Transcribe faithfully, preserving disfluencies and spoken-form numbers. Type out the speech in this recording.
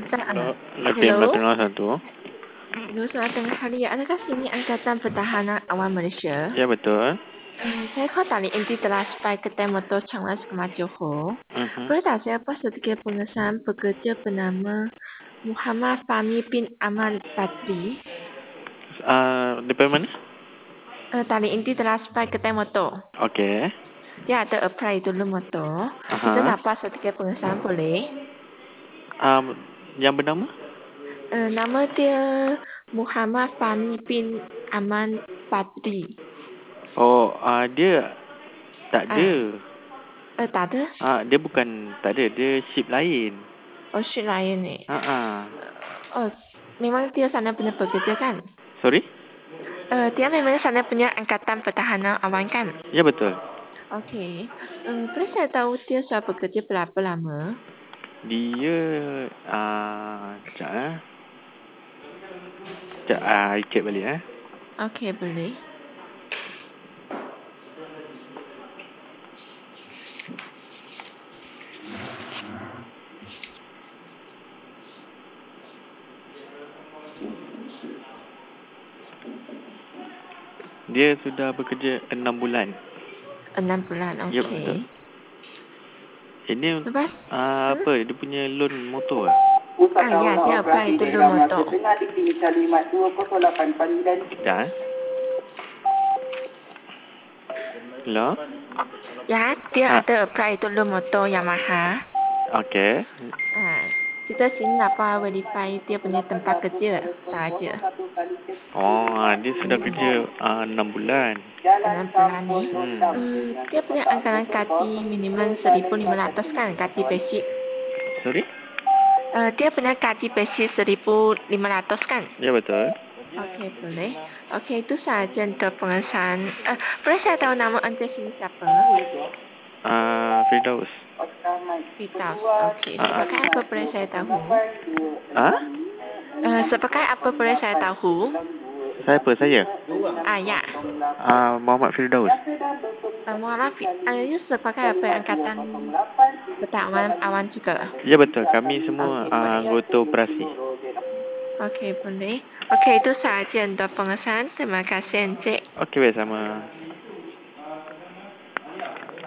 Halo, Hello. Latin empat nol satu. Hello, selamat tengah hari. Adakah sini Angkatan Pertahanan Awam Malaysia? Ya, betul. Hmm, saya call tali inti telah sampai ke Kedai Motor Changas Kemas Johor. Mhm. Boleh tak saya apa sedikit pengesahan pekerja bernama Muhammad Fahmi bin Amal Badri? Uh, Depan mana? Uh, tali inti telah sampai ke Kedai Motor. Okey. Dia ada apply dulu motor. Kita Aha. dapat sedikit pengesahan boleh? Um, yang bernama? Uh, nama dia Muhammad Fahmi bin Aman Badri. Oh, uh, dia tak ada. Ah. Eh, tak ada? Ah, dia bukan tak ada, dia ship lain. Oh, ship lain ni. Ha ah. Oh, memang dia sana punya pekerja kan? Sorry? Uh, dia memang sana punya Angkatan Pertahanan Awam kan? Ya, betul. Okey. Um, boleh saya tahu dia sudah bekerja berapa lama? Dia ah, uh, sekejap eh. Sekejap ah, uh, check balik eh. Okey, boleh. Dia sudah bekerja enam bulan. Enam bulan, Ya, betul. okey. Ini Lepas? uh, Hmm? apa? Dia punya loan motor ah? Ah, ya, dia apply dulu motor. Sekejap eh. Hello? Ya, dia Ah. ada apply dulu motor Yamaha. Okey. Ah, kita sini dapat verify dia punya tempat kerja saja. Oh, dia sudah kerja uh, enam bulan. Enam bulan ni. Hmm. Hmm, dia punya anggaran gaji minimum seribu lima ratus kan, gaji basic. Sorry? Uh, dia punya gaji basic seribu lima ratus kan? Ya, betul. Okey, boleh. Okey, itu sahaja untuk pengesahan. Uh, boleh saya tahu nama anda sini siapa? Uh, Firdaus. Firdaus. Okey, Ah. sebagai apa boleh saya tahu? Ah? Uh, sebagai apa boleh saya tahu? Siapa saya? Ah, ya. Uh, Muhammad Firdaus. Uh, Muhammad Fir- uh, you sebagai apa angkatan pertahanan awan juga? Ya, betul. Kami semua Okey, uh, boleh. anggota operasi. Okey, boleh. Okey, itu sahaja untuk pengesahan. Terima kasih, Encik. Okey, baik, sama.